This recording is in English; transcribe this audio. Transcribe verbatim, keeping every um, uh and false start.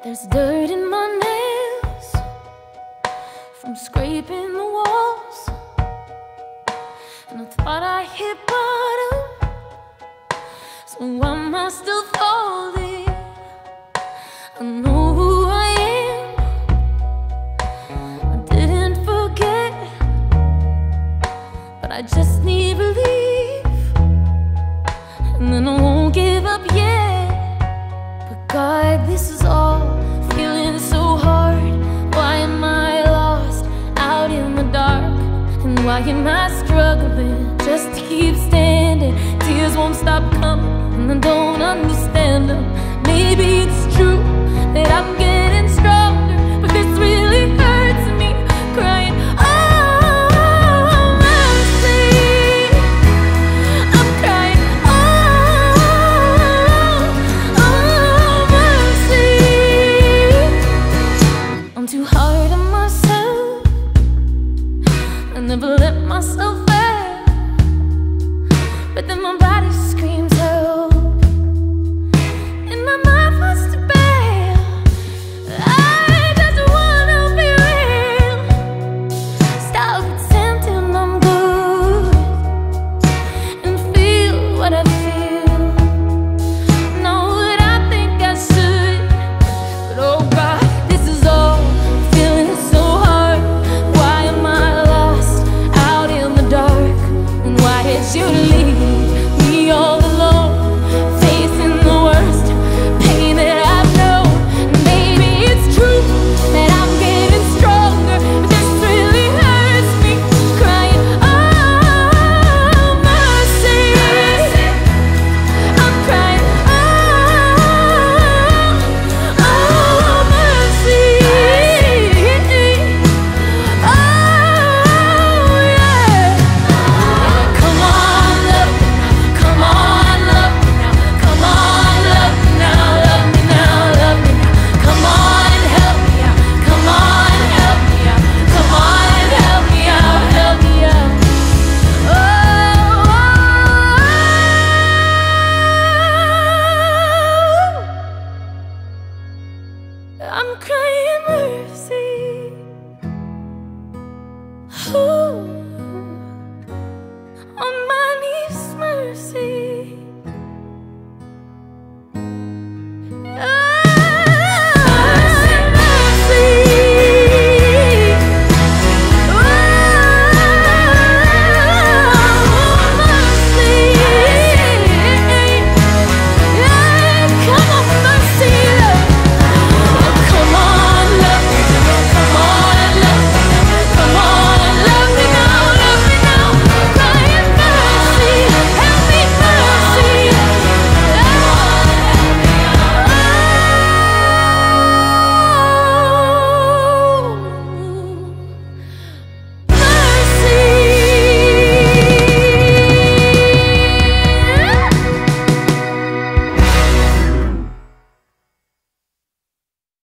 There's dirt in my nails from scraping the walls, and I thought I hit bottom, so why am I still falling? I know who I am, I didn't forget, but I just need belief, and then I won't give up yet. But God, this is all feeling so hard. Why am I lost out in the dark? And why am I struggling just to keep standing? Tears won't stop coming, and I don't understand them. Maybe it's true that I'm getting